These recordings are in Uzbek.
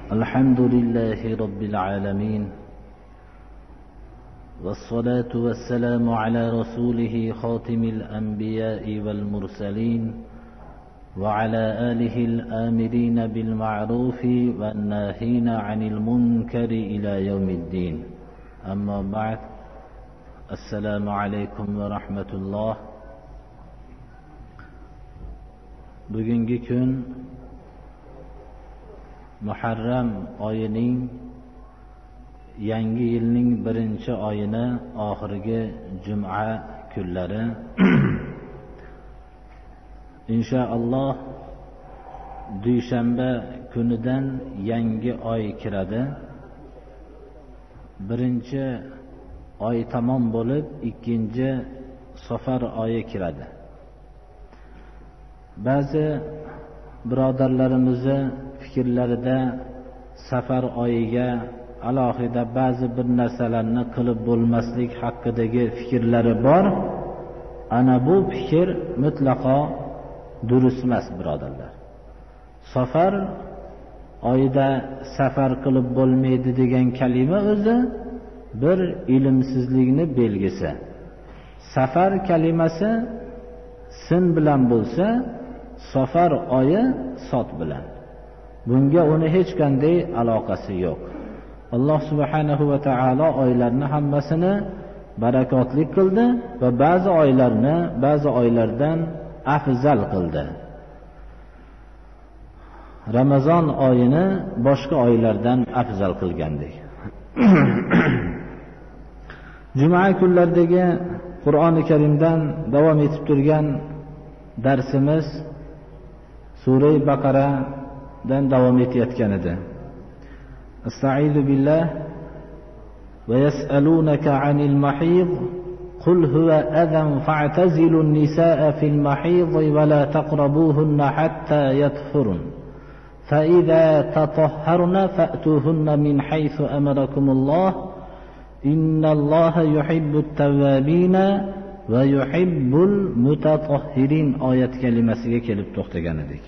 الحمد لله رب العالمين، والصلاة والسلام على رسوله خاتم الأنبياء والمرسلين وعلى آله الآمرين بالمعروف والناهين عن المنكر إلى يوم الدين. أما بعد، السلام عليكم ورحمة الله. Bugungi kun Muharram oyining yangi yilning birinchi oyini oxirgi juma kunlari. Inshaalloh dushanba kunidan yangi oy kiradi. Birinchi oy tamom bo'lib, ikkinchi Safar oyi kiradi. Ba'zi birodarlarimizni fikrlarida Safar oyiga alohida ba'zi bir narsalarni qilib bo'lmaslik haqidagi fikrlari bor. Ana bu fikr mutlaqo durust emas, birodarlar. Safar oyida safar qilib bo'lmaydi degan kalima o'zi bir ilmsizlikni belgisi. Safar kalimasi sin bilan bo'lsa, Safar oyi sot bilan. Bunga uni hech qanday aloqasi yo'q. Alloh subhanahu va taolo oylarni hammasini barakotli qildi va ba'zi oylarni ba'zi oylardan afzal qildi. Ramazon oyini boshqa oylardan afzal qilgandek. Juma kunlaridagi Qur'oni Karimdan davom etib turgan darsimiz Sura Baqaradan davom etayotgan edi. Estaizu billah va yas'alunaka 'anil mahid qul huwa adhan fa'tazilun nisaa fil mahid wa la taqrabuhunna hatta yatahharun fa idza tatahharna fa'tuhunna min haythu amarakumullah innalloha yuhibbut tawwabina va yuhibbul mutatahhirin oyat kalimasiga kelib to'xtagan edik.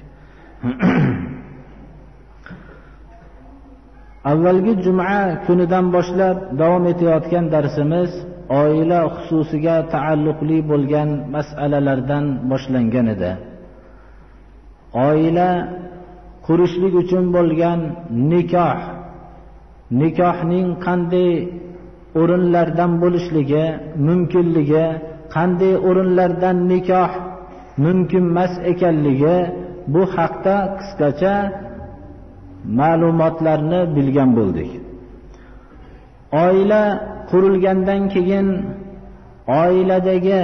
Avvalgi juma kunidan boshlab davom etayotgan darsimiz oila xususiga taalluqli bo'lgan masalalardan boshlangan edi. Oila qurishlik uchun bo'lgan nikohning qanday o'rinlardan bo'lishligi, mumkinligi, qanday o'rinlardan nikoh mumkin emas ekanligi, bu haqda qisqacha ma'lumotlarni bilgan bo'ldik. Oila qurilgandan keyin oiladagi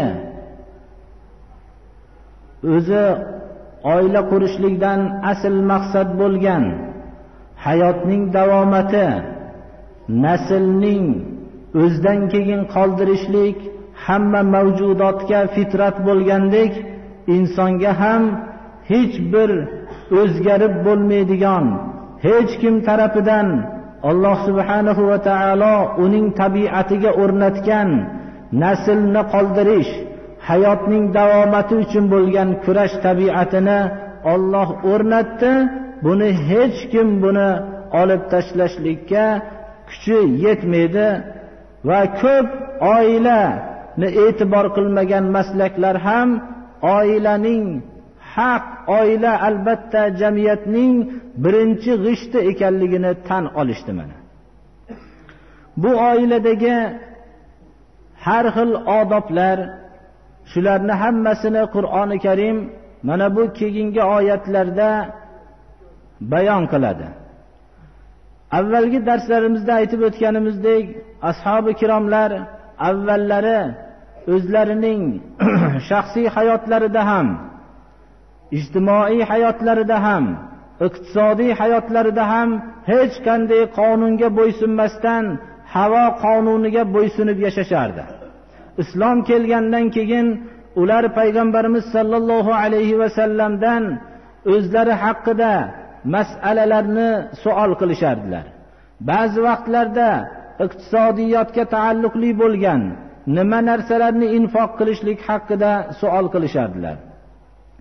o'zi oila qurishlikdan asl maqsad bo'lgan hayotning davomati, naslning o'zdan keyin qoldirishlik hamma mavjudotga fitrat bo'lgandek, insonga ham hech bir o'zgarib bo'lmaydigan, hech kim tarafidan Alloh subhanahu va taolo uning tabiatiga o'rnatgan naslni qoldirish, hayotning davomati uchun bo'lgan kurash tabiatini Alloh o'rnatdi. Buni hech kim buni olib tashlashlikka kuchi yetmaydi va ko'p oilani e'tibor qilmagan maslaklar ham oilaning haq, oila albatta jamiyatning birinchi g'ishti ekanligini tan olishdi. Mana bu oiladagi har xil odoblar, shularni hammasini Qur'oni Karim mana bu keyingi oyatlarda bayon qiladi. Avvalgi darslarimizda aytib o'tganimizdek, ashabi kiromlar avvallari o'zlarining shaxsiy hayotlarida ham, ijtimoiy hayotlarida ham, iqtisodiy hayotlarida ham hech qanday qonunga bo'ysunmasdan havo qonuniga bo'ysunib yashashardi. Islom kelgandan keyin ular payg'ambarimiz sallallohu alayhi va sallamdan o'zlari haqida masalalarni savol qilishardilar. Ba'zi vaqtlarda iqtisodiyotga taalluqli bo'lgan nima narsalarni infoq qilishlik haqida savol qilishardilar.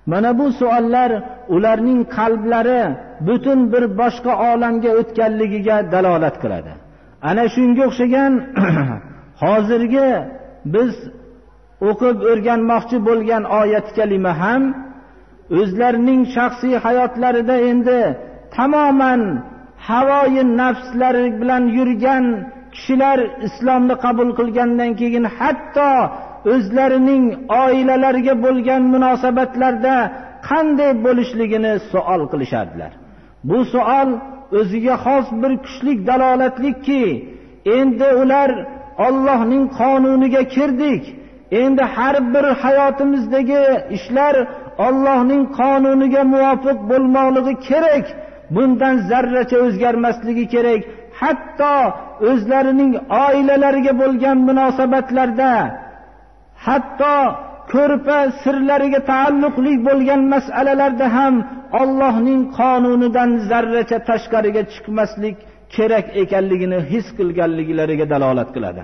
Mana bu savollar ularning qalblari butun bir boshqa olamga o'tganligiga dalolat qiladi. Ana shunga o'xshagan hozirgi biz o'qib o'rganmoqchi bo'lgan oyat kalima ham o'zlarining shaxsiy hayotlarida endi tamoman havoyi nafslari bilan yurgan kishilar islomni qabul qilgandan keyin hatto o'zlarining oilalariga bo'lgan munosabatlarda qanday bo'lishligini savol qilishardilar. Bu savol o'ziga xos bir kuchli dalolatlikki, endi ular Allohning qonuniga kirdik. Endi har bir hayotimizdagi ishlar Allohning qonuniga muvofiq bo'lmoqligi kerak. Bundan zarracha o'zgarmasligi kerak. Hatto o'zlarining oilalariga bo'lgan munosabatlarda, hatto ko'rpa sirlariga taalluqli bo'lgan masalalarda ham Allohning qonunidan zarracha tashqariga chiqmaslik kerak ekanligini his qilganliklariga dalolat qiladi.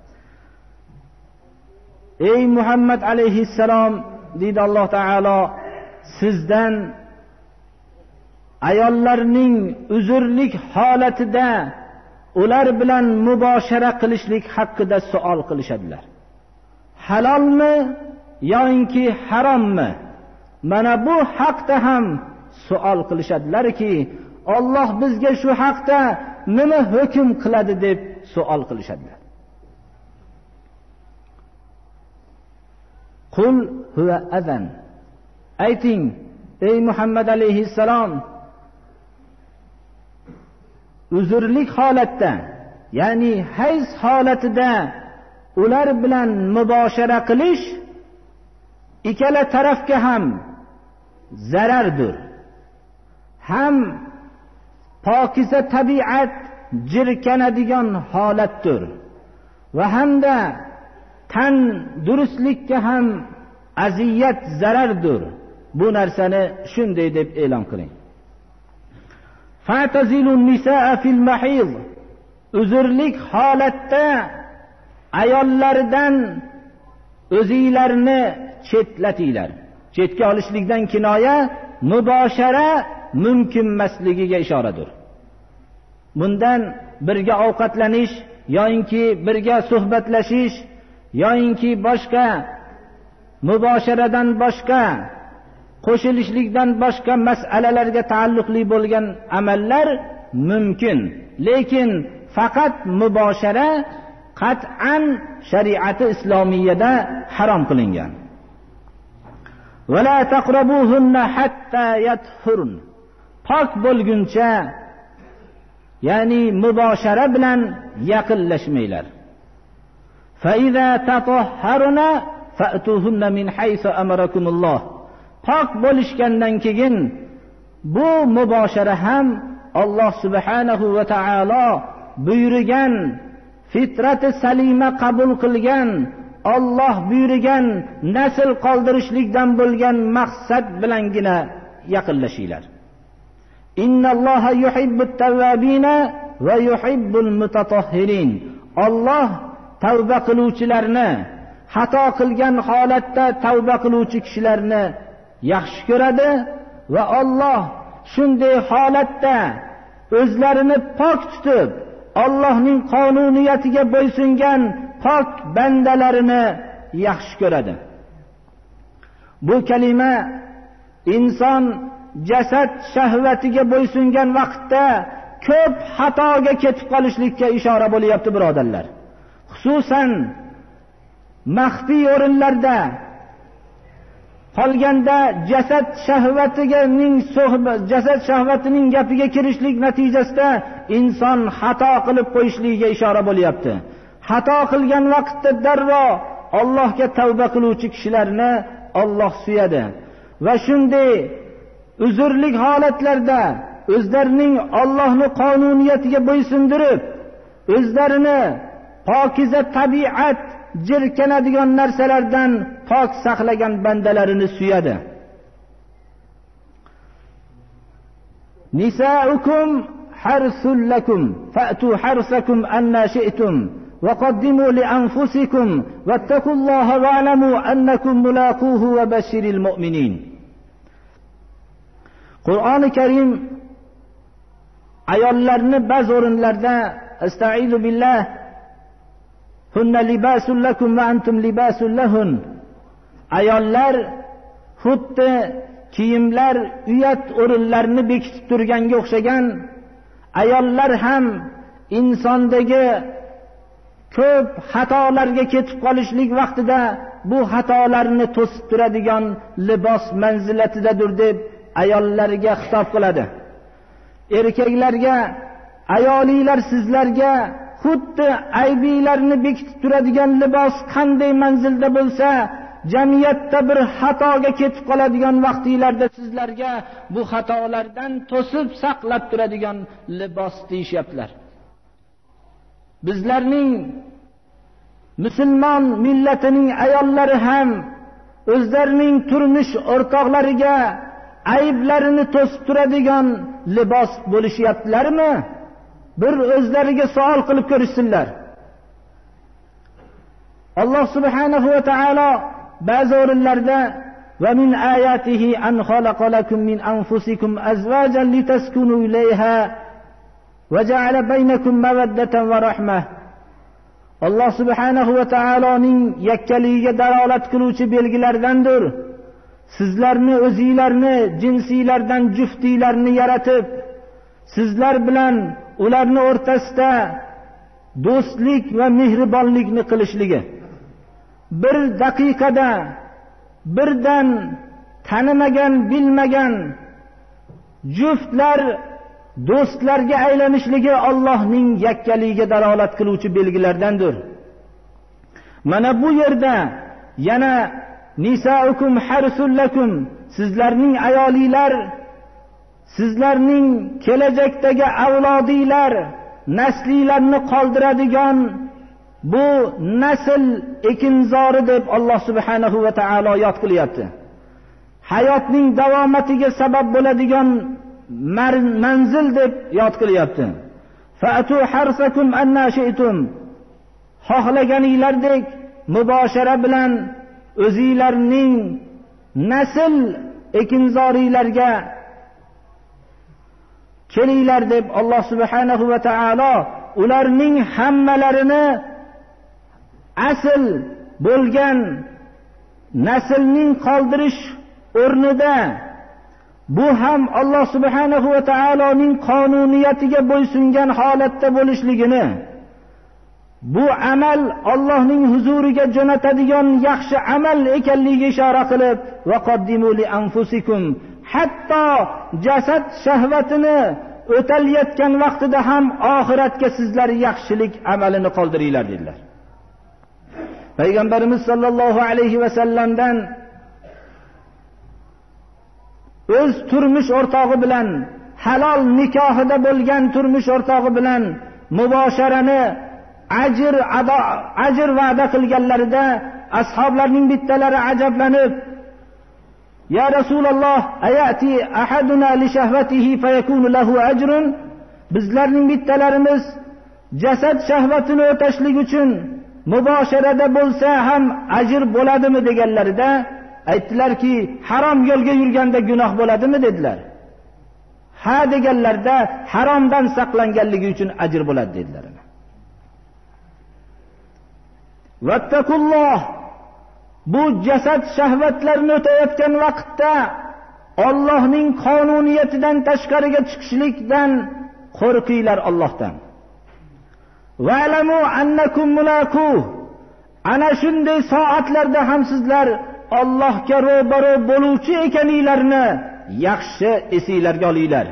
Ey Muhammad alayhissalom, deydi Alloh taolo, sizdan ayollarning uzrlik holatida ular bilan muboshara qilishlik haqida savol qilishadilar. Halolmi yoki harommi? Mana bu haqda ham savol qilishadilarki, Alloh bizga shu haqda nima hukm qiladi deb savol qilishadilar. Qul huwa azan. Ayting, ey Muhammad alayhissalom, uzrlik holatda, ya'ni hayz holatida ular bilan muboshara qilish ikkala tarafga ham zarardir. Ham pokiza tabiat jirkanadigan holatdir va hamda tan durustlikka ham aziyat zarardir. Bu narsani shunday deb e'lon qiling. Fa'tazilun nisaa fil mahid. Uzrlik holatda ayollardan o'zinglarni chetlatinglar. Chetga olishlikdan kinoya muboshara mumkin emasligiga ishoradir. Bundan birga ovqatlanish yoki birga suhbatlashish yoki boshqa mubosharadan boshqa qo'shilishlikdan boshqa masalalarga taalluqli bo'lgan amallar mumkin, lekin faqat muboshara qat'an shariati islomiyada harom qilingan. Wala taqrabuhunna hatta yathurun. Pok bo'lguncha, ya'ni muboshara bilan yaqinlashmanglar. Fa iza tatahharuna fa'tuhunna min haythu amarakumulloh. Pok bo'lishgandan keyin bu muboshara ham Alloh subhanahu va taolo buyurgan, fitrati salima qabul qilgan, Alloh buyurgan nasl qoldirishlikdan bo'lgan maqsad bilangina yaqinlashinglar. Innalloha yuhibbut tawwabina va yuhibbul mutatahhirin. Alloh tavba qiluvchilarni, xato qilgan holatda tavba qiluvchi kishilarni yaxshi ko'radi va Alloh shunday holatda o'zlarini pok tutib, Allohning qonuniyatiga bo'ysungan pok bandalarini yaxshi ko'radi. Bu kalima inson jasad shahvatiga bo'ysungan vaqtda ko'p xatoga ketib qolishlikka ishora bo'lyapti, birodarlar. Xususan maxfiy o'rinlarda qolganda jasad shahvatining gapiga kirishlik natijasida inson xato qilib qo'yishligiga ishora bo'lyapti. Xato qilgan vaqtda darrov Allohga tavba qiluvchi kishilarni Alloh suyadi va shunday uzrlik holatlarda o'zlarining Allohning qonuniyatiga bo'ysundirib, o'zlarini pokiza tabiat jirkanadigan narsalardan pok saqlagan bandalarini suyadi. Nisaukum harsul lakum fa'tu harsakum anna shi'tum wa qaddimu li anfusikum wattaqullaha wa'lamu annakum mulaquhu wa bashiril mu'minin. Qur'oni Karim ayollarni ba'zi o'rinlarda astaizu billah hunna libasul lakum va antum libasul lahun, ayollar xuddi kiyimlar uyat o'rinlarni bekitib turganga o'xshagan, ayollar ham insondagi ko'p xatolarga ketib qolishlik vaqtida bu xatolarni to'sib turadigan libos manzilatidadir deb ayollarga xitob qiladi. Erkaklarga ayolinglar sizlarga xuddi aybinglarni bekitib turadigan libos qanday manzilda bo'lsa, jamiyatda bir xatoga ketib qoladigan vaqtinglarda sizlarga bu xatolardan to'sib saqlab turadigan libos deyishyaptilar. Bizlarning musulmon millatining ayollari ham o'zlarining turmush o'rtoqlariga ayblarini to'sib turadigan libos bo'lishyaptilarmi? Bir o'zlariga savol qilib ko'rishsinlar. Alloh subhanahu va taolo ba'zi o'rinlarda va min ayatihi an khalaqa lakum min anfusikum azwajan litaskunu ilayha va ja'ala baynakum mawaddatan va rahmah. Alloh subhanahu va taoloning yakkaligiga dalolat qiluvchi belgilardandir. Sizlarni o'zingizlarni jinsiylardan juftinglarni yaratib, sizlar bilan ularni o'rtasida do'stlik va mehribonlikni qilishligi. Bir daqiqada birdan tanimagan, bilmagan juftlar do'stlarga aylanishligi Allohning yakkaligiga dalolat qiluvchi belgilardandir. Mana bu yerda yana nisaukum harsul lakum, sizlarning ayolinglar, sizlarning kelajakdagi avlodinglar, naslinglarni qoldiradigan bu nasl ekinzori deb Alloh subhanahu va taolo yod qilyapti. Hayotning davomatiga sabab bo'ladigan manzil deb yod qilyapti. Fa'tu harsakum anna shi'tum, xohlaganinglardek muboshara bilan o'zingizlarning nasl ekinzoringlarga kelinglar deb Alloh subhanahu va taolo ularning hammalarini asl bo'lgan naslning qoldirish o'rnida bu ham Alloh subhanahu va taoloning qonuniyatiga bo'ysungan holatda bo'lishligini, bu amal Allohning huzuriga jo'natadigan yaxshi amal ekanligiga ishora qilib, va qaddimu li anfusikum, hatto jasad shahvatini o'talayotgan vaqtida ham oxiratga sizlar yaxshilik amalini qoldiringlar dedilar. Payg'ambarimiz sollallohu alayhi va sallamdan o'z turmush o'rtog'i bilan, halol nikohida bo'lgan turmush o'rtog'i bilan mubosharani ajr va'da qilganlarida ashoblarning bittalari ajablanib, ya Rasululloh, ayati ahaduna li shahvatihi fayakunu lahu ajrun, bizlarning bittalarimiz jasad shahvatini o'tashlik uchun mubosharada bo'lsa ham ajr bo'ladimi deganlarida aytdilarki, harom yo'lga yurganda gunoh bo'ladimi dedilar. Ha deganlarda haromdan saqlanganligi uchun ajr bo'ladi dedilar. Vattaqulloh, bu jasad shahvatlarini o'tayotgan vaqtda Allohning qonuniyatidan tashqariga chiqishlikdan qo'rqinglar Allohdan. Va'lamu annakum mulaqu, ana shunday soatlarda ham sizlar Allohga ro'baro bo'luvchi ekaninglarni yaxshi esinglarga olinglar.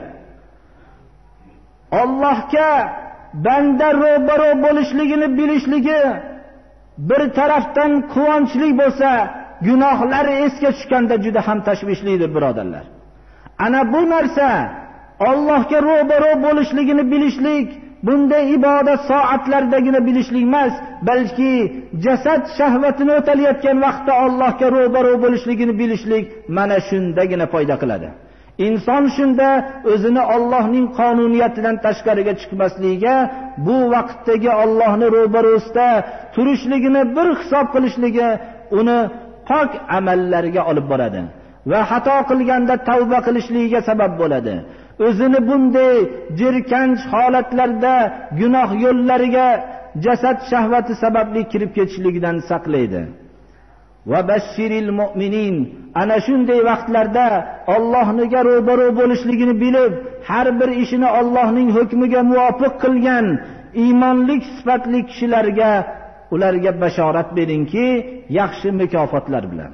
Allohga banda ro'baro bo'lishligini bilishligi bir tarafdan quvonchli bo'lsa, gunohlari esga tushganda juda ham tashvishlidir birodarlar. Ana bu narsa Allohga ro'baro bo'lishligini bilishlik, bunday ibodat soatlaridagina bilishlik emas, balki jasad shahvatini o'talayotgan vaqtda Allohga ro'baro bo'lishligini bilishlik mana shundagina foyda qiladi. Inson shunda o'zini Allohning qonuniyatidan tashqariga chiqmasligiga, bu vaqtdagi Allohning ro'barosida turishligini bir hisob qilishligi uni pok amallariga olib boradi. va xato qilganda tavba qilishligiga sabab bo'ladi. O'zini bunday jirkanch holatlarda gunoh yo'llariga jasad shahvati sababli kirib ketishligidan saqlaydi. Va bashiril mu'minin, ana shunday vaqtlarda Allohniga ro'baro bo'lishligini bilib, har bir ishini Allohning hukmiga muvofiq qilgan iymonlik sifatli kishilarga ularga bashorat beringki, yaxshi mukofotlar bilan.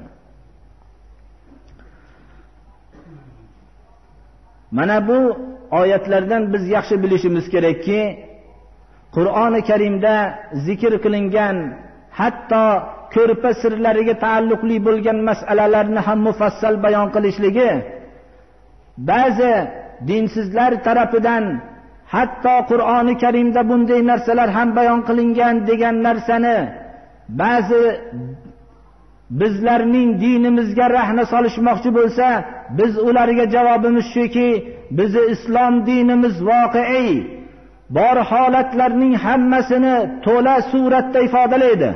Mana bu oyatlardan biz yaxshi bilishimiz kerakki, Qur'oni Karimda zikr qilingan hatto ko'rpa sirlariga taalluqli bo'lgan masalalarni ham mufassal bayon qilishligi ba'zi dinsizlar tarafidan hatto Qur'oni Karimda bunday narsalar ham bayon qilingan degan narsani ba'zi bizlarning dinimizga rahna solishmoqchi bo'lsa, biz ularga javobimiz shuki, bizi islom dinimiz voqei bor holatlarning hammasini to'la suratda ifodalaydi.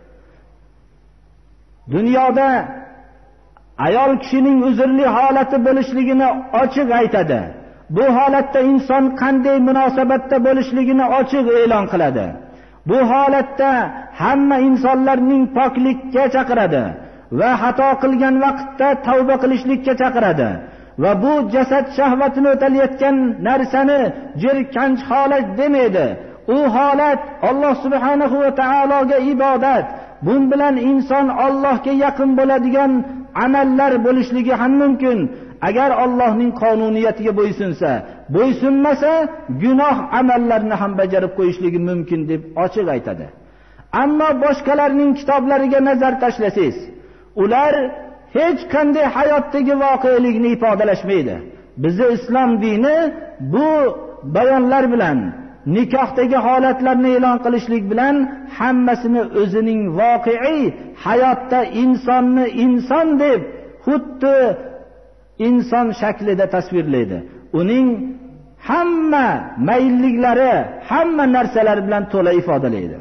Dunyoda ayol kishining uzrli holati bo'lishligini ochiq aytadi. Bu holatda inson qanday munosabatda bo'lishligini ochiq e'lon qiladi. Bu holatda hamma insonlarning poklikka chaqiradi va xato qilgan vaqtda tavba qilishlikka chaqiradi. Va bu jasad shahvatini o'talayotgan narsani jirkanch holat demaydi. U holat Alloh subhanahu va taologa ibodat. Bun bilan inson Allohga yaqin bo'ladigan amallar bo'lishligi ham mumkin. Agar Allohning qonuniyatiga bo'ysunsa, bo'ysunmasa gunoh amallarni ham bajarib qo'yishligi mumkin deb ochiq aytadi. Ammo boshqalarning kitoblariga nazar tashlasangiz, ular hech qanday hayotdagi voqelikni ifodalashmaydi. Bizning islom dini bu bayonlar bilan, nikohdagi holatlarni e'lon qilishlik bilan hammasini o'zining voqei hayotda insonni inson deb xuddi inson shaklida tasvirlaydi. Uning hamma mayilliklari, hamma narsalar bilan to'la ifodalaydi.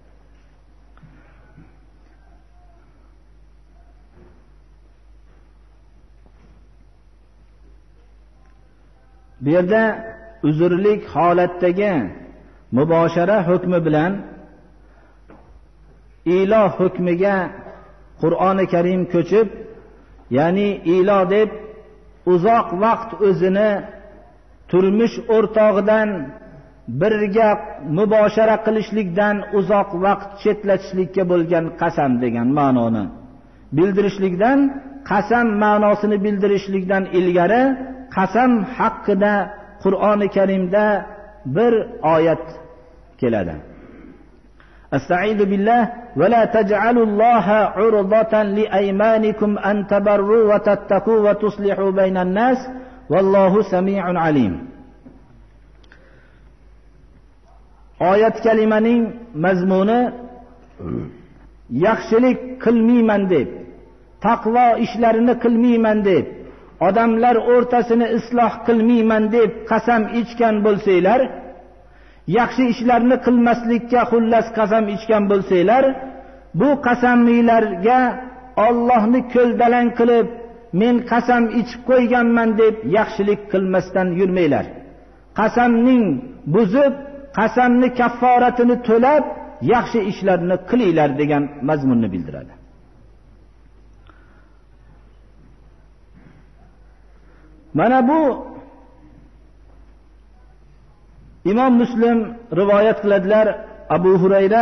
Bu yerda uzrlik holatdagi muboshara hukmi bilan iloh hukmiga Qur'oni Karim ko'chib, ya'ni iloh deb uzoq vaqt o'zini turmush o'rtog'idan birga muboshara qilishlikdan uzoq vaqt chetlatishlikka bo'lgan qasam degan ma'noni bildirishlikdan, qasam ma'nosini bildirishlikdan ilgari qasam haqida Qur'oni Karimda bir oyat keladi. Estaizu billah ve la tec'alullaha urdatan li aymanikum an tabarru ve tattaku ve tuslihu beynen nas vallahu semi'un alim. Oyat kalimaning mazmuni yaxshilik qilmayman deb, taqvo ishlarini qilmayman deb, odamlar o'rtasini isloh qilmayman deb qasam ichgan bo'lsanglar, yaxshi ishlarni qilmaslikka xullas qasam ichgan bo'lsanglar, bu qasamlilarga Allohni ko'ldalang qilib, men qasam ichib qo'yganman deb yaxshilik qilmasdan yurmanglar. Qasamning buzib, qasamni kafforatini to'lab, yaxshi ishlarni qilinglar degan mazmunni bildiradi. Mana bu Imom Muslim rivoyat qiladilar. Abu Hurayra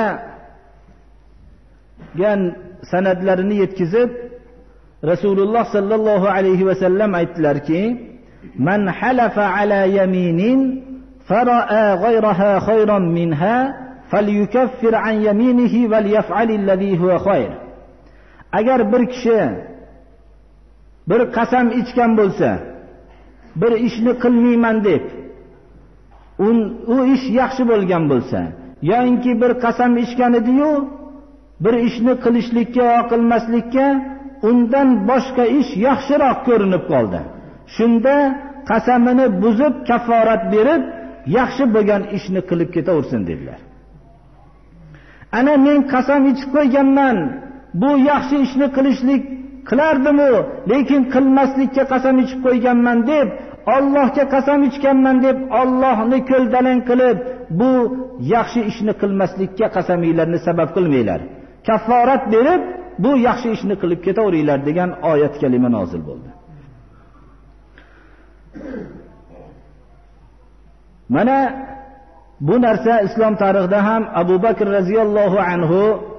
gan sanadlarini yetkizib, Rasululloh sallallohu alayhi va sallam aytdilarki, "Man halafa ala yaminin fara'a ghayraha khayran minha falyukaffir an yaminihi walyaf'al alladhi huwa khayr." Agar bir kishi bir qasam ichgan bo'lsa, bir ishni qilmayman deb, u ish yaxshi bo'lgan bo'lsa, yoki bir qasam ichgan edi-yu, bir ishni qilishlikka va qilmaslikka undan boshqa ish yaxshiroq ko'rinib qoldi. Shunda qasamini buzib kafforat berib, yaxshi bo'lgan ishni qilib ketaversin dedilar. Ana men qasam ichib qo'yganman, bu yaxshi ishni qilishlik qilardim-u, lekin qilmaslikka qasam ichib qo'yganman deb, Allohga qasam ichganman deb Allohni ko'ldalang qilib, bu yaxshi ishni qilmaslikka qasaminglarni sabab qilmanglar. Kafforat berib, bu yaxshi ishni qilib ketaveringlar degan oyat kalima nozil bo'ldi. Mana bu narsa islom tarixida ham Abu Bakr radhiyallohu anhu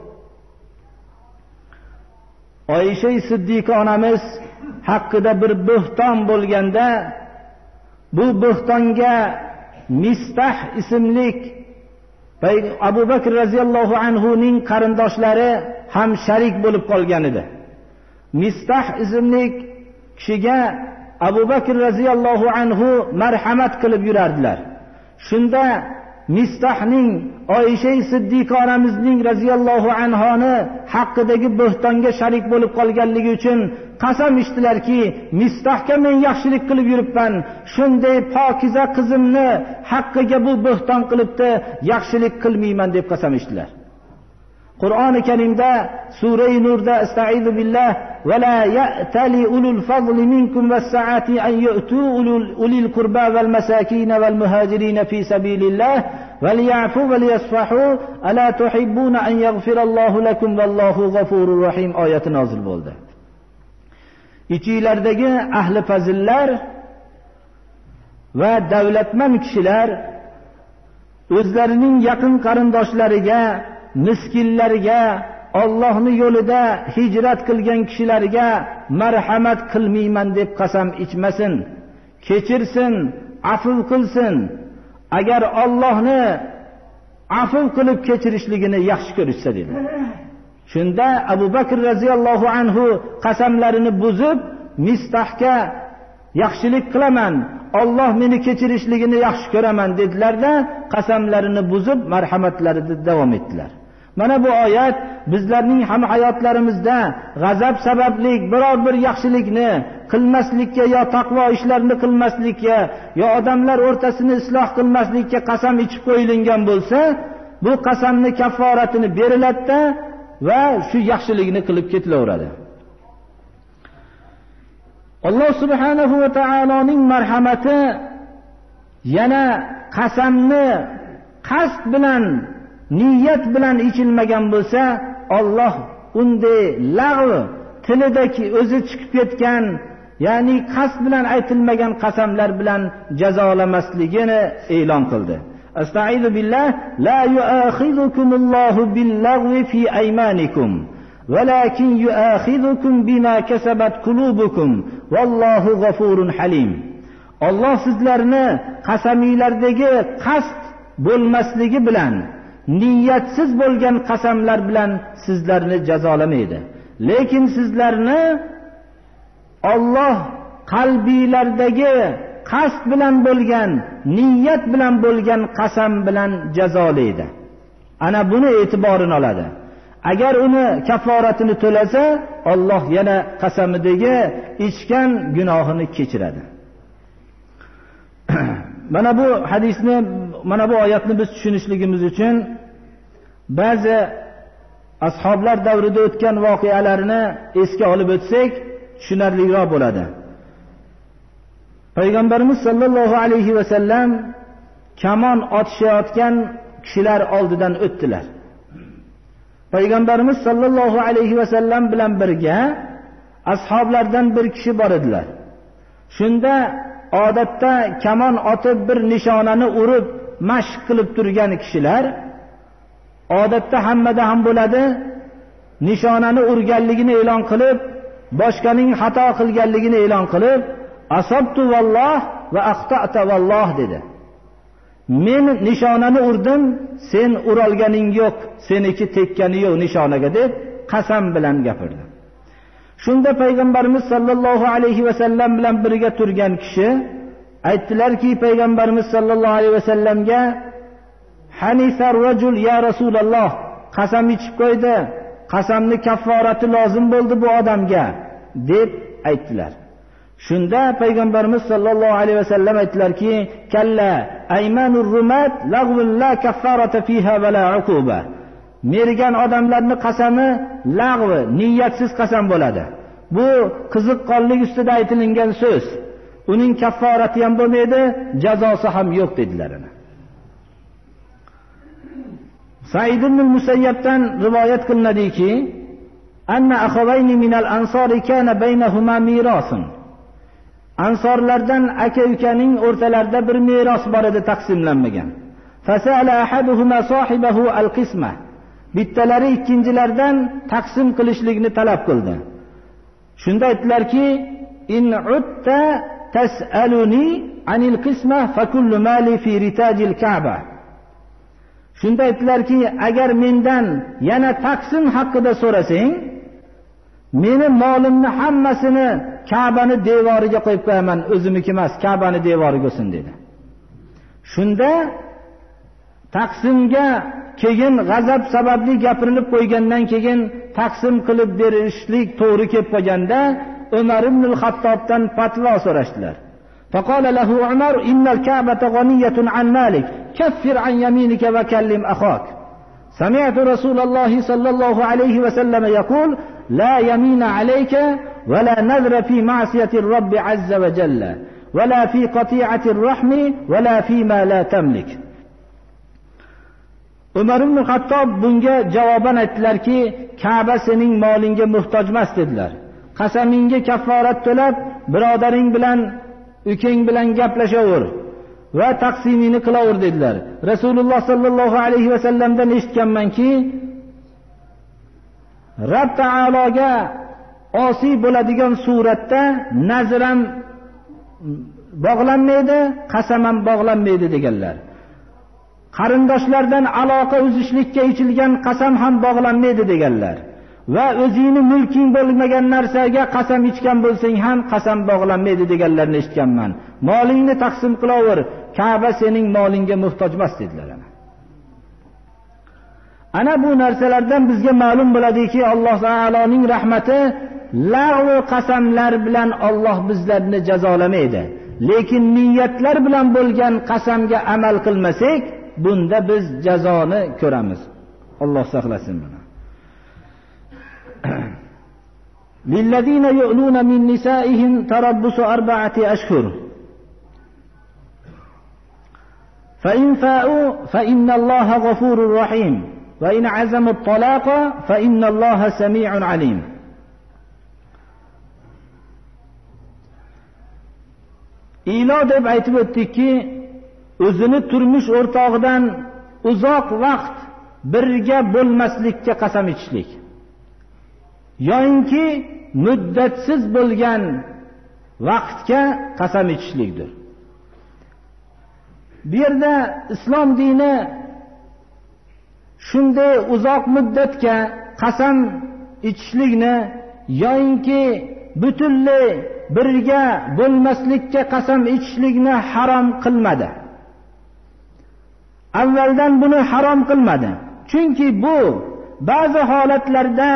Oysha Siddiqa onamiz haqida bir bo'xton bo'lganda, bu bo'xtonga Mistah ismlik Abu Bakr radhiyallohu anhu ning qarindoshlari ham sharik bo'lib qolgan edi. Mistah ismlik kishiga Abu Bakr radhiyallohu anhu marhamat qilib yurardilar. Shunda Mistahning Oysha Siddiqa onamizning radhiyallohu anhoni haqqidagi bo'xtonga sharik bo'lib qolganligi uchun qasam ichdilarki, Mistahga men yaxshilik qilib yuribman, shunday pokiza qizimni haqqiga bu bo'xton qilibdi, yaxshilik qilmayman deb qasam ichdilar. Qur'oni Karimda Sura-i Nurda Estaizu billah va la ya'tali ulul fadli minkum was-sa'ati an yu'tu ulil qurba wal masakin wal muhajirin fi sabilillah wal ya'fu wal yasfahu ala tuhibbuna an yaghfirallohu lakum wallohu g'afurur rahim oyati nozil bo'ldi. Ichinglardagi ahli fazillar va davlatman kishilar o'zlarining yaqin qarindoshlariga, miskinlarga, Allohning yo'lida hijrat qilgan kishilarga marhamat qilmayman deb qasam ichmasin, kechirsin, afv qilsin. Agar Allohni afv qilib kechirishligini yaxshi ko'rishsa dedi. Shunda Abu Bakr radhiyallohu anhu qasamlarini buzib, Mistahga yaxshilik qilaman, Alloh meni kechirishligini yaxshi ko'raman dedilar-da, qasamlarini buzib marhamatlarida davom etdilar. Mana bu oyat bizlarning ham hayotlarimizda g'azab sababli biror bir yaxshilikni qilmaslikka yo taqvo ishlarni qilmaslikka yo odamlar o'rtasini isloh qilmaslikka qasam ichib qo'yilgan bo'lsa, bu qasamni kafforatini beriladi va shu yaxshilikni qilib ketilaveradi. Alloh subhanahu va taoloning marhamati yana qasamni qasd bilan, niyat bilan ichilmagan bo'lsa, Alloh unday lag'v tilidagi o'zi chiqib ketgan, ya'ni qasd bilan aytilmagan qasamlar bilan jazolamasligini e'lon qildi. Estaizu billah la yu'akhidukumullohu bil-lagwi fi aymanikum walakin yu'akhidukum bima kasabat qulubukum vallohu g'afurun halim. Alloh sizlarni qasaminglardagi qasd bo'lmasligi bilan, niyatsiz bo'lgan qasamlar bilan sizlarni jazolamaydi. Lekin sizlarni Alloh qalbinglardagi qasd bilan bo'lgan, niyat bilan bo'lgan qasam bilan jazolaydi. Ana buni e'tiborini oladi. Agar uni kafforatini to'lasa, Alloh yana qasamidagi ichgan gunohini kechiradi. Mana bu hadisni, mana bu oyatni biz tushunishligimiz uchun ba'zi ashoblar davrida o'tgan voqealarni esga olib o'tsak, tushunarliroq bo'ladi. Payg'ambarimiz sollallohu alayhi va sallam kamon otishayotgan kishilar oldidan o'tdilar. Payg'ambarimiz sollallohu alayhi va sallam bilan birga ashoblardan bir kishi bor edilar. Shunda odatda kamon otib bir nishonani urib mashq qilib turgan kishilar, odatda hammada ham bo'ladi, nishonani urganligini e'lon qilib, boshqaning xato qilganligini e'lon qilib, asabtu valloh va aqta'ta valloh dedi. Men nishonani urdim, sen urolganing yo'q, seniki tekkani yo'q nishonaga deb qasam bilan gapirdi. Shunda payg'ambarimiz sollallohu alayhi va sallam bilan birga turgan kishi aytdilarki, payg'ambarimiz sollallohu alayhi va sallamga, Hanisar rajul ya Rasululloh, qasam ichib qo'ydi, qasamni kafforati lozim bo'ldi bu odamga deb aytdilar. Shunda payg'ambarimiz sollallohu alayhi va sallam aytdilarki, kalla aymanur rumat lag'vun la kaffarata fiha va la uquba. Mergan odamlarning qasami lag'v, niyatsiz qasam bo'ladi. Bu qiziqqonlik ustida aytilingan so'z. Uning kafforati ham bo'lmaydi, jazosi ham yo'q dedilar. Said ibn Musayyabdan rivoyat qilinadiki, anna akhawayni minal ansori kana baynahuma mirasun. Ansorlardan aka-ukaning o'rtalarida bir meros bor edi, taqsimlanmagan. Fasala ahaduhuma sahibahu al-qisma. Bittalari ikkinchilardan taqsim qilishlikni talab qildi. Shunda aytdilarki, in utta tas'aluni anil qisma fa kullu mali fi ritajil Ka'ba. Shunda aytdilarki, agar mendan yana taqsim haqida so'rasang, meni molimni hammasini Ka'bani devoriga qo'yib qo'yaman, o'zimniki emas, Ka'bani devoriga bo'lsin dedi. Shunda taqsimga keyin g'azab sababli gapirilib qo'ygandan keyin taqsim qilib berishlik to'g'ri kelib qolganda Umar ibn al-Xattobdan fatvo so'rashdilar. Faqala lahu Umar innal Ka'bata ghaniyatun an malik, kaffir an yaminika va kallim akhak. Sami'tu Rasululloh sallallohu alayhi va sallam yaqul la yamina alayka va la nadra fi ma'siyati ar-Rabb azza va jalla va la fi qati'ati ar-rahmi va la fi ma la tamlik. Umar ibn Xattob bunga javoban aytdilarki, Ka'ba sening molingga muhtoj emas dedilar. Qasamingga kafforat to'lab, birodaring bilan, ukang bilan gaplashaver va taqsimini qilaver dedilar. Rasululloh sallallohu alayhi va sallamdan eshitganmanki, Rabb taologa osiy bo'ladigan suratda nazram bog'lanmaydi, qasam ham bog'lanmaydi deganlar. Qarindoshlardan aloqa uzishlikka ichilgan qasam ham bog'lanmaydi deganlar. Va o'zingni mulking bo'lmagan narsaga qasam ichgan bo'lsang ham qasam bog'lanmaydi deganlarni eshitganman. Molingni taqsim qilaver, Ka'ba sening molingga muhtoj emas dedilar. Ana bu narsalardan bizga ma'lum bo'ladiki, Alloh taoloning rahmati lag'v qasamlar bilan Alloh bizlarni jazolamaydi. Lekin niyatlar bilan bo'lgan qasamga amal qilmasak, bunda biz jazoni ko'ramiz. Alloh saqlasin buni. Lillazina yu'luna min nisaihim tarabbusu 4 ashhur. Fa in fa'u fa inna Alloha ghafurur rahim va in 'azamu at-talaqa fa inna Alloha sami'un 'alim. Ilo deb aytib o'tdikki, o'zini turmush o'rtog'idan uzoq vaqt birga bo'lmaslikka qasam ichishlik yoinki muddatsiz bo'lgan vaqtga qasam ichishlikdir. Bu yerda islom dini shunday uzoq muddatga qasam ichishlikni yoinki butunlay birga bo'lmaslikka qasam ichishlikni harom qilmadi. Avvaldan buni harom qilmadi. Chunki bu ba'zi holatlarda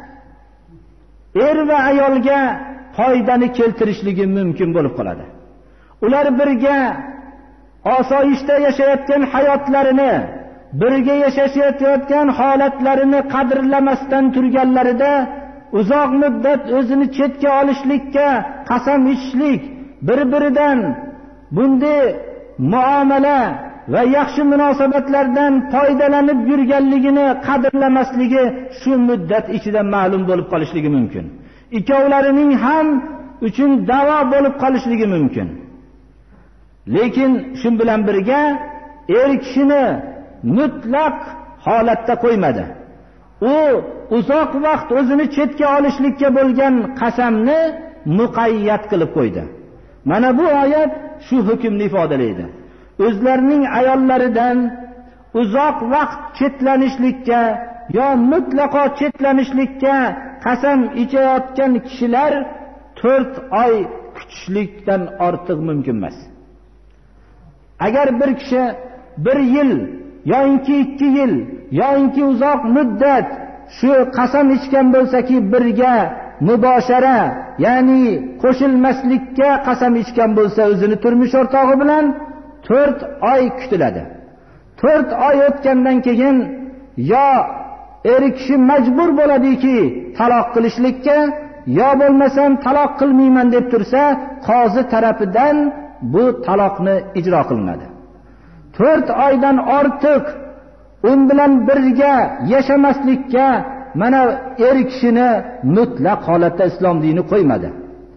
er va ayolga foydani keltirishligi mumkin bo'lib qoladi. Ular birga osoyishta yashayotgan hayotlarini, birga yashashayotgan holatlarini qadrlamasdan turganlarida uzoq muddat o'zini chetga olishlikka qasam ichishlik, bir-biridan bunday muomala va yaxshi munosabatlardan foydalanib yurganligini qadrlamasligi shu muddat ichida ma'lum bo'lib qolishligi mumkin. Ikkovlarining ham uchun davo bo'lib qolishligi mumkin. Lekin shu bilan birga er kishini mutlaq holatda qo'ymadi. U uzoq vaqt o'zini chetga olishlikka bo'lgan qasamni muqayyat qilib qo'ydi. Mana bu oyat shu hukmni ifodalaydi. O'zlarining ayollaridan uzoq vaqt chetlanishlikka yo mutlaqo chetlanishlikka qasam ichayotgan kishilar 4 oy kutishlikdan ortiq mumkin emas. Agar bir kishi 1 yil yoinki 2 yil yoinki uzoq muddat shu qasam ichgan bo'lsa-ki, birga muboshara, ya'ni qo'shilmaslikka qasam ichgan bo'lsa o'zini turmush o'rtog'i bilan 4 oy kutiladi. 4 oy o'tgandan keyin yo er kishi majbur bo'ladiki taloq qilishlikka yo bo'lmasam taloq qilmayman deb tursa, qozi tarafidan bu taloqni ijro qilinadi. 4 oydan ortiq un bilan birga yashamaslikka mana kishini mutlaq holatda islom dini qo'ymadi.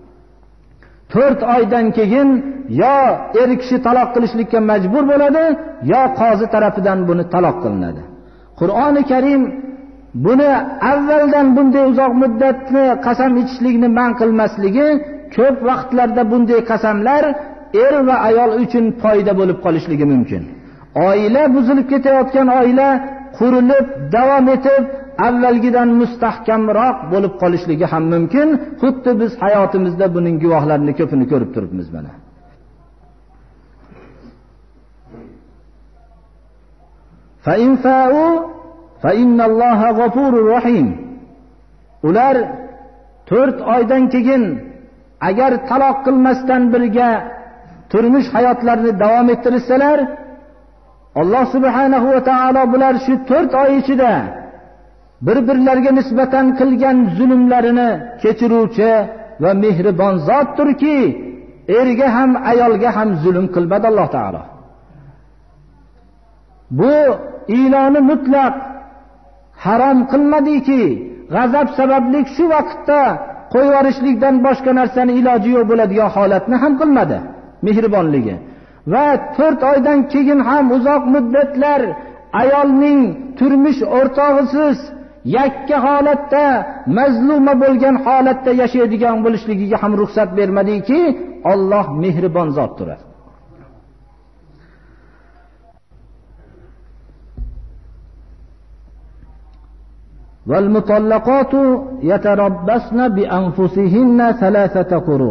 4 oydan keyin yo kishi taloq qilishlikka majbur bo'ladi, yo qozi tarafidan buni taloq qilinadi. Qur'oni Karim buni avvaldan bunday uzoq muddatni qasam ichishlikni man qilmasligi, ko'p vaqtlarda bunday qasamlar va ayol uchun foyda bo'lib qolishligi mumkin. Oila buzilib ketayotgan oila qurilib, davom etib, avvalgidan mustahkamroq bo'lib qolishligi ham mumkin. Xuddi biz hayotimizda buning guvohlarini ko'pini ko'rib turibmiz mana. Fa in fa'u fa innalloha g'afurur rahim. Ular 4 oydan keyin agar taloq qilmasdan birga turmush hayotlarini davom ettirsalar, Alloh subhanahu va taolo bular shu 4 oy ichida bir-birlariga nisbatan qilgan zulmlarini kechiruvchi va mehribon zotdirki, erga ham ayolga ham zulm qilmadi Alloh taolo. Bu e'loni mutlaq harom qilmadiki, g'azab sababli shu vaqtda qo'yvorishlikdan boshqa narsani iloji yo'q bo'ladigan holatni ham qilmadi, mehribonligi. Va 4 oydan keyin ham uzoq muddatlar ayolning turmush o'rtog'isiz yakka holatda, mazluma bo'lgan holatda yashaydigan bo'lishligiga ham ruxsat bermadiki, Alloh mehribon zotdir. Val mutallaqatu yatarabbasna bi anfusihinna 3 quru.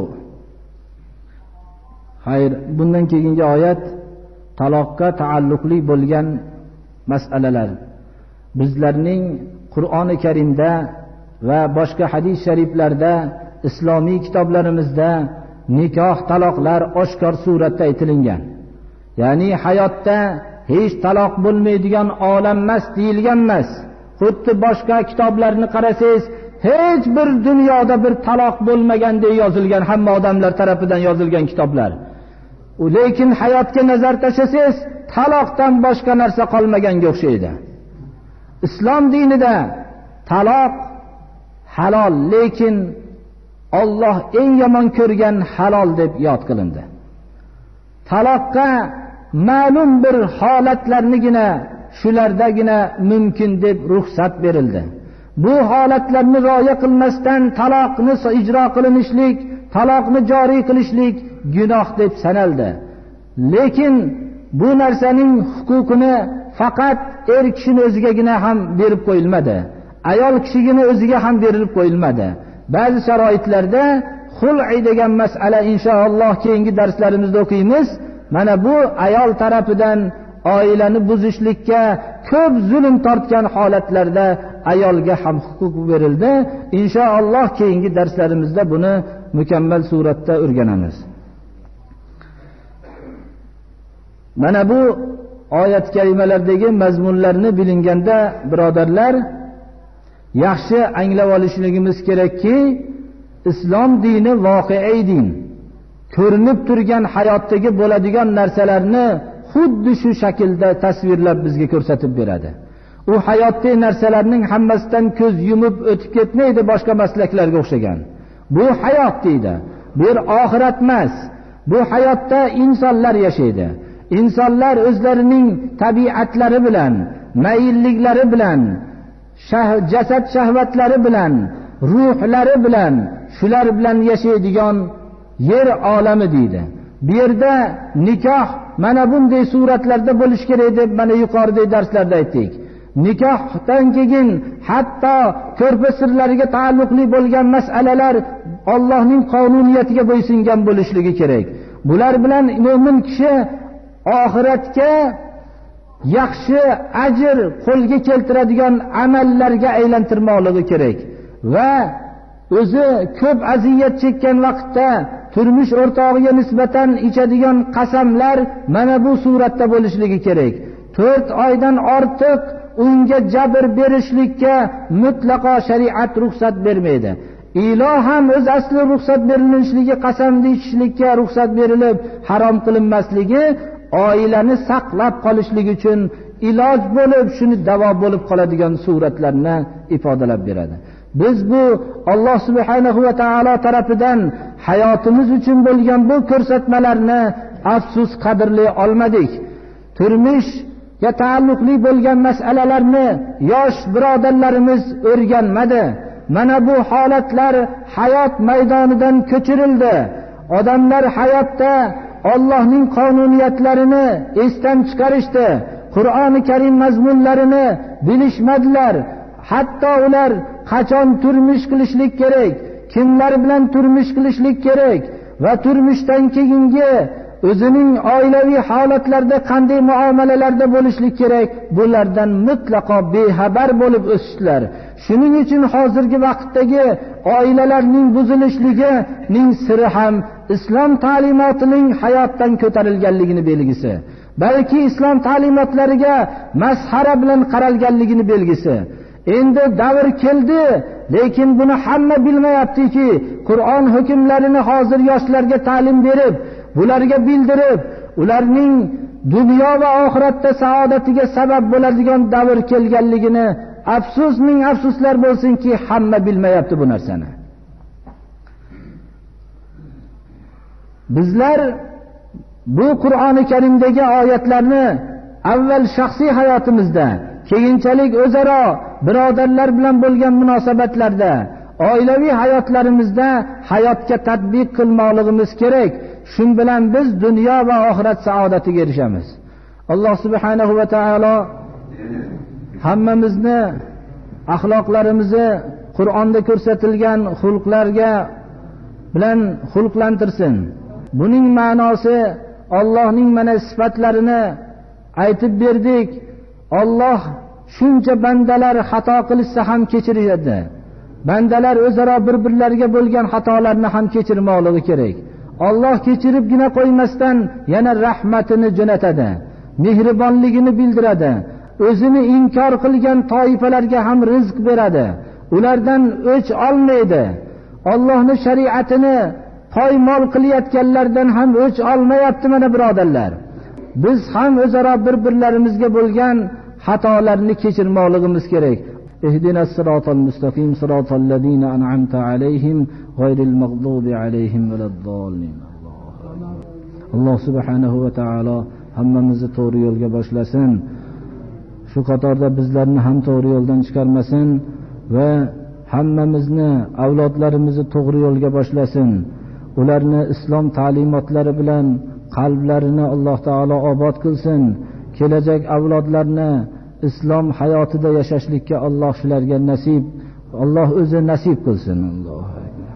Hayr, bundan keyingi oyat taloqqa taalluqli bo'lgan masalalar. Bizlarning Qur'oni Karimda va boshqa hadis shariflarda, islomiy kitoblarimizda nikoh, taloqlar oshkor suratda aytilgan. Ya'ni hayotda hech taloq bo'lmaydigan olam emas deyilgan emas. Xuddi boshqa kitoblarni qarasangiz, hech bir dunyoda bir taloq bo'lmagan deb yozilgan, hamma odamlar tomonidan yozilgan kitoblar. Lekin hayotga nazar tashlasangiz, taloqdan boshqa narsa qolmaganga o'xshaydi. Islom dinida taloq halol, lekin Alloh eng yomon ko'rgan halol deb yod qilindi. Taloqqa ma'lum bir holatlarnigina, shulardagina mumkin deb ruxsat berildi. Bu holatlarni rioya qilmasdan taloqni ijro qilinishlik, taloqni joriy qilishlik gunoh deb sanaldi. Lekin bu narsaning huquqini faqat kishini o'zigagina ham berib qo'yilmadi. Ayol kishigina o'ziga ham berilib qo'yilmadi. Ba'zi sharoitlarda xul'i degan masala inshaalloh keyingi darslarimizda o'qiymiz. Mana bu ayol tarafidan oilani buzishlikka ko'p zulm tortgan holatlarda ayolga ham huquq berildi. Inshaalloh keyingi darslarimizda buni mukammal suratda o'rganamiz. Mana bu oyat kalimalardagi mazmunlarni bilinganda, birodarlar, yaxshi anglab olishligimiz kerakki, islom dini voqe'iy din. Ko'rinib turgan hayotdagi bo'ladigan narsalarni xuddi shu shaklda tasvirlab bizga ko'rsatib beradi. U hayotdagi narsalarning hammasidan ko'z yumib o'tib ketmaydi boshqa maslaklarga o'xshagan. Bu hayot deydi. Bir oxirat emas. Bu hayotda insonlar yashaydi. İnsanlar o'zlarining tabiatlari bilan, mayilliklari bilan, jasad shahvatlari bilan, ruhlari bilan, shular bilan yashaydigan yer olami deydi. Bu yerda nikoh mana bunday suratlarda bo'lish kerak deb mana yuqoridagi darslarda aytdik. Nikohdan keyin hatto ko'rpa sirlariga taalluqli bo'lgan masalalar Allohning qonuniyatiga bo'ysungan bo'lishligi kerak. Bular bilan mo'min kishi oxiratga yaxshi ajr qo'lga keltiradigan amallarga aylantirmoqligi kerak va o'zi ko'p aziyat chekkan vaqtda turmush o'rtog'iga nisbatan ichadigan qasamlar mana bu suratda bo'lishligi kerak. 4 oydan ortiq unga jabr berishlikka mutlaqo shariat ruxsat bermaydi. iloh ham o'z asli ruxsat berilishligi, qasamni ichishlikka ruxsat berilib harom qilinmasligi oilani saqlab qolishlik uchun iloj bo'lib, shuni davo bo'lib qoladigan suratlarni ifodalab beradi. Biz bu Alloh subhanahu va taolo tarafidan hayotimiz uchun bo'lgan bu ko'rsatmalarni afsus qadrlay olmadik. Turmushga taalluqli bo'lgan masalalarni yosh birodarlarimiz o'rganmadi. Mana bu holatlar hayot maydonidan ko'chirildi. Odamlar hayotda Allohning qonuniyatlarini esdan chiqarishdi. Qur'oni Karim mazmunlarini bilishmadilar. Hatto ular qachon turmush qilishlik kerak, kimlar bilan turmush qilishlik kerak va turmushdan keyingi o'zining oilaviy holatlarda qanday muomalalarda bo'lishlik kerak, bulardan mutlaqo bexabar bo'lib o'sishdilar. Shuning uchun hozirgi vaqtdagi oilalarning buzilishligining siri ham islom ta'limotining hayotdan ko'tarilganligini belgisi, balki islom ta'limotlariga masxara bilan qaralganligini belgisi. Endi davr keldi, lekin buni hamma bilmayaptiki, Qur'on hukmlarini hozir yoshlarga ta'lim berib, bularga bildirib, ularning dunyo va oxiratda saodatiga sabab bo'ladigan davr kelganligini afsusning afsuslar bo'lsinki, hamma bilmayapti bu narsani. Bizlar bu Qur'oni Karimdagi oyatlarni avval shaxsiy hayotimizda, keyinchalik o'zaro birodarlar bilan bo'lgan munosabatlarda, oilaviy hayotlarimizda hayotga tatbiq qilmoqligimiz kerak. Shun bilan biz dunyo va oxirat saodatiga erishamiz. Alloh subhanahu va taolo hammamizni axloqlarimizni Qur'onda ko'rsatilgan xulqlarga bilan xulqlantirsin. Buning ma'nosi Allohning mana sifatlarini aytib berdik. Alloh shuncha bandalar xato qilsa ham kechiradi. Bandalar o'zaro bir-birlariga bo'lgan xatolarni ham kechirmoqligi kerak. Alloh kechiribgina qo'ymasdan yana rahmatini jo'natadi, mehribonligini bildiradi. O'zini inkor qilgan toifalarga ham rizq beradi. Ulardan o'ch olmaydi. Allohning shariatini poymol qilayotganlardan ham o'ch olmayapti mana birodarlar. Biz ham o'zaro bir-birlarimizga bo'lgan xatolarni kechirmoqligimiz kerak. Ihdinas siratal mustaqim siratal ladzina an'amta alayhim g'ayril maghdubi alayhim valaddallin. Alloh subhanahu va taolo hammamizni to'g'ri yo'lga boshlasin. Shu qatorda bizlarni ham to'g'ri yo'ldan chiqarmasin va hammamizni, avlodlarimizni to'g'ri yo'lga boshlasin. Ularni islom ta'limotlari bilan qalblarini Alloh taolo obod qilsin. Kelajak avlodlarni islom hayotida yashashlikka Alloh shularga nasib, Alloh o'zi nasib qilsin. Alloh akbar.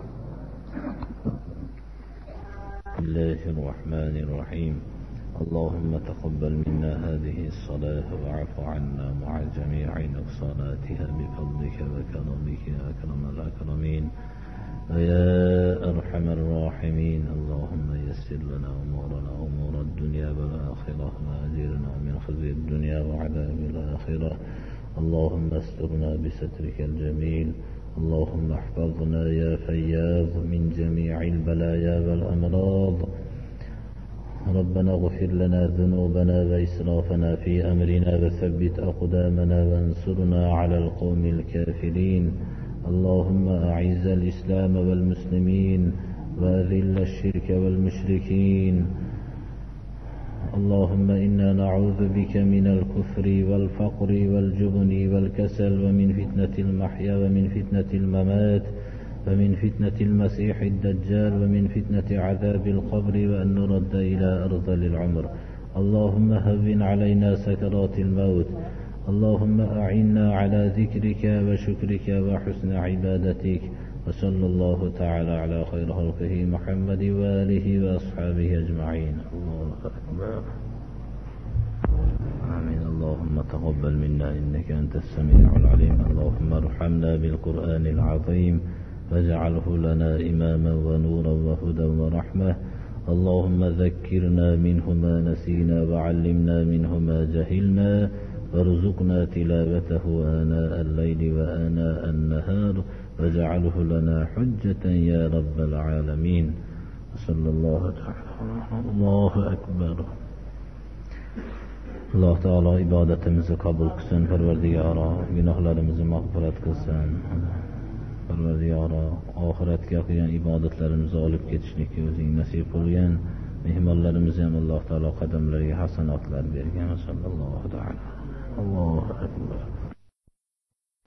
Bismillahir rohmanir rohim. اللهم تقبل منا هذه الصلاة وعف عنا مع جميع نقصاناتها بفضلك وكرمك يا أكرم الأكرمين ويا أرحم الراحمين. اللهم يسر لنا أمورنا أمور الدنيا والآخرة وأجرنا من خزي الدنيا وعذاب الآخرة. اللهم استرنا بسترك الجميل. اللهم احفظنا يا فياض من جميع البلايا والأمراض. ربنا اغفر لنا ذنوبنا وإسرافنا في أمرنا وثبت أقدامنا وانصرنا على القوم الكافرين. اللهم أعز الإسلام والمسلمين وأذل الشرك والمشركين. اللهم إنا نعوذ بك من الكفر والفقر والجبن والكسل ومن فتنة المحيا ومن فتنة الممات ومن فتنة المسيح الدجال ومن فتنة عذاب القبر وأن نرد إلى أرذل العمر. اللهم هون علينا سكرات الموت. اللهم أعنا على ذكرك وشكرك وحسن عبادتك. وصلى الله تعالى على خير خلقه محمد وآله وأصحابه أجمعين. الله أكبر. آمين. اللهم تقبل منا إنك أنت السميع العليم. اللهم ارحمنا بالقرآن العظيم واجعله لنا إماما ونورا وهدى ورحمة. اللهم ذكرنا منه ما نسينا وعلمنا منه ما جهلنا وارزقنا تلاوته آناء الليل وآناء النهار واجعله لنا حجة يا رب العالمين. صلى الله تعالى. الله أكبر. Alloh taolo ibodatimizni qabul qilsin. Parvardigoro, gunohlarimizni mag'firat qilsin. Parvardigoro, oxiratga qilgan ibodatlarimizni olib ketishlikka o'zing nasib qilgan. Mehmonlarimizni ham Alloh taolo qadamlariga hasanotlar bergan. Sallallohu taala. Allohu akbar.